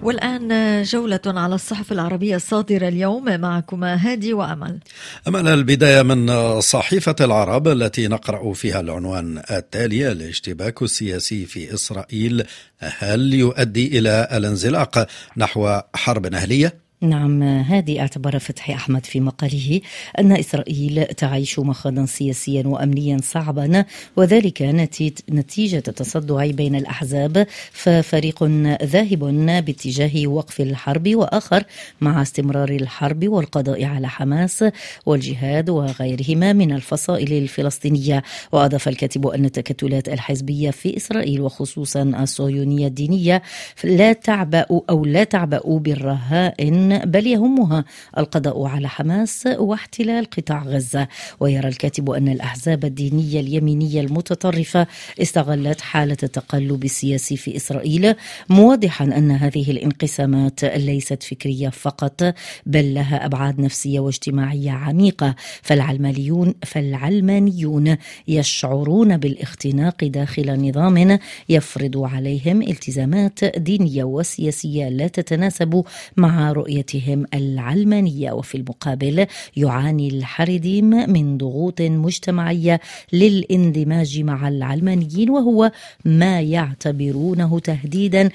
والآن جولة على الصحف العربية الصادرة اليوم، معكما هادي وأمل. أمل، البداية من صحيفة العرب التي نقرأ فيها العنوان التالي: الاشتباك السياسي في إسرائيل هل يؤدي إلى الانزلاق نحو حرب أهلية؟ نعم، هذه اعتبر فتحي أحمد في مقاله أن إسرائيل تعيش مخاضا سياسيا وأمنيا صعبا، وذلك نتيجة تصدع بين الأحزاب، ففريق ذاهب باتجاه وقف الحرب وآخر مع استمرار الحرب والقضاء على حماس والجهاد وغيرهما من الفصائل الفلسطينية. وأضاف الكاتب أن التكتلات الحزبية في إسرائيل وخصوصا الصهيونية الدينية لا تعبأ بالرهائن، بل يهمها القضاء على حماس واحتلال قطاع غزة. ويرى الكاتب أن الأحزاب الدينية اليمينية المتطرفة استغلت حالة التقلب السياسي في إسرائيل، موضحا أن هذه الانقسامات ليست فكرية فقط، بل لها أبعاد نفسية واجتماعية عميقة. فالعلمانيون يشعرون بالاختناق داخل نظام يفرض عليهم التزامات دينية وسياسية لا تتناسب مع رؤيتهم العلمانية، وفي المقابل يعاني الحرديم من ضغوط مجتمعية للاندماج مع العلمانيين، وهو ما يعتبرونه تهديدا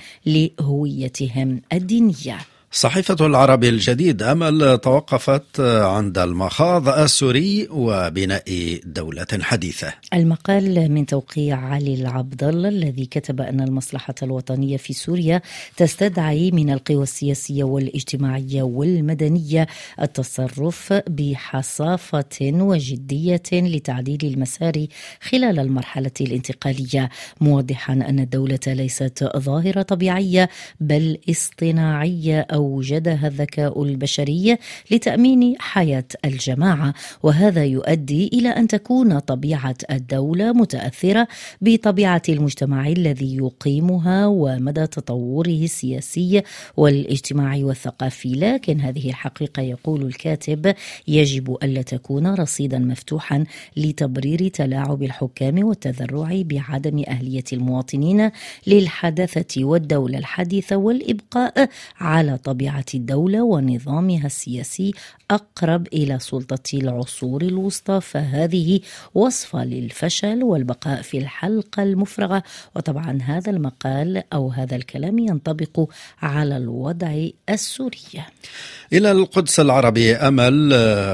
لهويتهم الدينية. صحيفة العرب الجديد أمل توقفت عند المخاض السوري وبناء دولة حديثة. المقال من توقيع علي العبد الله الذي كتب أن المصلحة الوطنية في سوريا تستدعي من القوى السياسية والاجتماعية والمدنية التصرف بحصافة وجدية لتعديل المسار خلال المرحلة الانتقالية، موضحا أن الدولة ليست ظاهرة طبيعية بل اصطناعية أوجدها الذكاء البشري لتأمين حياة الجماعة، وهذا يؤدي إلى أن تكون طبيعة الدولة متأثرة بطبيعة المجتمع الذي يقيمها ومدى تطوره السياسي والاجتماعي والثقافي. لكن هذه الحقيقة، يقول الكاتب، يجب ألا تكون رصيدا مفتوحا لتبرير تلاعب الحكام والتذرع بعدم أهلية المواطنين للحداثة والدولة الحديثة والإبقاء على طبيعة الدولة ونظامها السياسي أقرب إلى سلطة العصور الوسطى، فهذه وصفة للفشل والبقاء في الحلقة المفرغة. وطبعا هذا المقال أو هذا الكلام ينطبق على الوضع السوري. إلى القدس العربي أمل،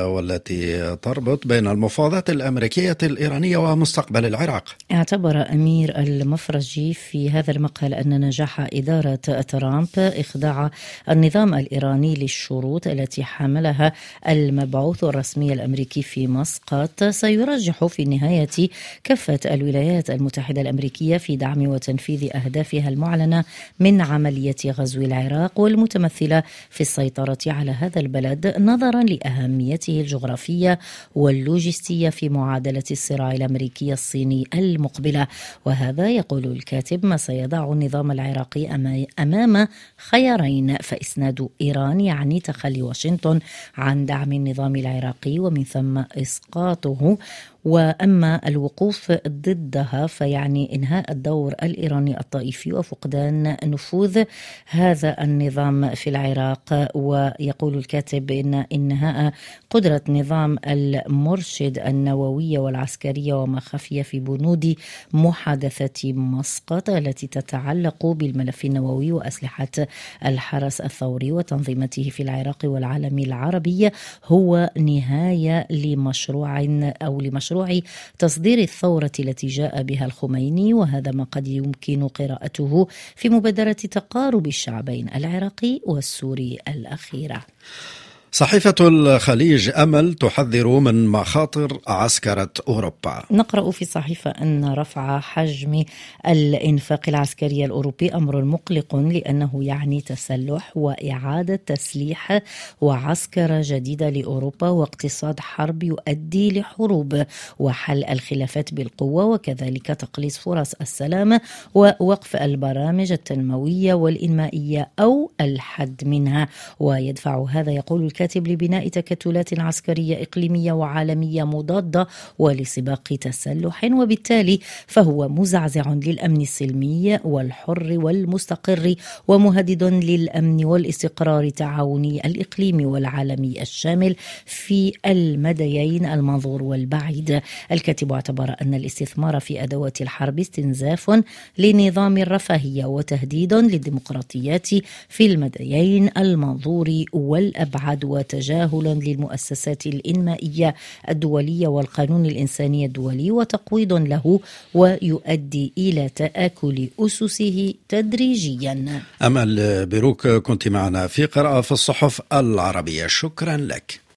والتي تربط بين المفاوضات الأمريكية الإيرانية ومستقبل العراق. اعتبر أمير المفرجي في هذا المقال أن نجاح إدارة ترامب إخضاع النظام الإيراني للشروط التي حملها المبعوث الرسمي الأمريكي في مسقط سيرجح في النهاية كفة الولايات المتحدة الأمريكية في دعم وتنفيذ أهدافها المعلنة من عملية غزو العراق، والمتمثلة في السيطرة على هذا البلد نظرا لأهميته الجغرافية واللوجستية في معادلة الصراع الأمريكي الصيني المقبلة. وهذا، يقول الكاتب، ما سيضع النظام العراقي أمام خيارين: فإسناد إيران يعني تخلي واشنطن عن دعم النظام العراقي ومن ثم إسقاطه، وأما الوقوف ضدها فيعني إنهاء الدور الإيراني الطائفي وفقدان نفوذ هذا النظام في العراق. ويقول الكاتب إن إنهاء قدرة نظام المرشد النووية والعسكرية وما خفي في بنود محادثة مسقط التي تتعلق بالملف النووي وأسلحة الحرس الثوري وتنظيمته في العراق والعالم العربي هو نهاية لمشروع تصدير الثورة التي جاء بها الخميني، وهذا ما قد يمكن قراءته في مبادرة تقارب الشعبين العراقي والسوري الأخيرة. صحيفة الخليج أمل تحذر من مخاطر عسكرة أوروبا. نقرأ في صحيفة أن رفع حجم الإنفاق العسكري الأوروبي أمر مقلق، لأنه يعني تسلح وإعادة تسليح وعسكرة جديدة لأوروبا واقتصاد حرب يؤدي لحروب وحل الخلافات بالقوة، وكذلك تقليص فرص السلام ووقف البرامج التنموية والإنمائية أو الحد منها. ويدفع هذا، يقول الكاتب لبناء تكتلات عسكرية إقليمية وعالمية مضادة ولسباق تسلح، وبالتالي فهو مزعزع للأمن السلمي والحر والمستقر ومهدد للأمن والاستقرار التعاوني الإقليمي والعالمي الشامل في المديين المنظور والبعيد. الكاتب اعتبر أن الاستثمار في أدوات الحرب استنزاف لنظام الرفاهية وتهديد للديمقراطيات في المديين المنظور والأبعد، وتجاهل للمؤسسات الإنمائية الدولية والقانون الإنساني الدولي وتقويض له، ويؤدي إلى تآكل أسسه تدريجيا. أمل بروك كنت معنا في قراءة في الصحف العربية، شكرا لك.